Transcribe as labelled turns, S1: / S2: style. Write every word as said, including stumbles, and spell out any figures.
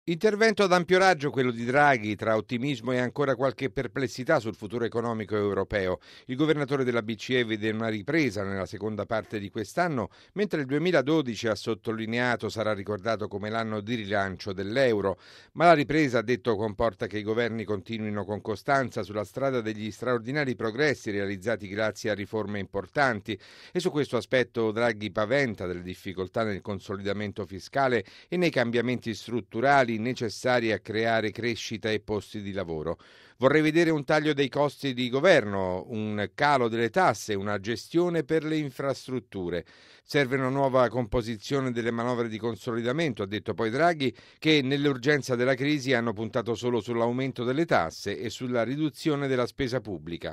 S1: Intervento ad ampio raggio quello di Draghi, tra ottimismo e ancora qualche perplessità sul futuro economico europeo. Il governatore della B C E vede una ripresa nella seconda parte di quest'anno, mentre il duemiladodici, ha sottolineato, sarà ricordato come l'anno di rilancio dell'euro. Ma la ripresa, ha detto, comporta che i governi continuino con costanza sulla strada degli straordinari progressi realizzati grazie a riforme importanti. E su questo aspetto Draghi paventa delle difficoltà nel consolidamento fiscale e nei cambiamenti strutturali necessari a creare crescita e posti di lavoro. Vorrei vedere un taglio dei costi di governo, un calo delle tasse, una gestione per le infrastrutture. Serve una nuova composizione delle manovre di consolidamento, ha detto poi Draghi, che nell'urgenza della crisi hanno puntato solo sull'aumento delle tasse e sulla riduzione della spesa pubblica.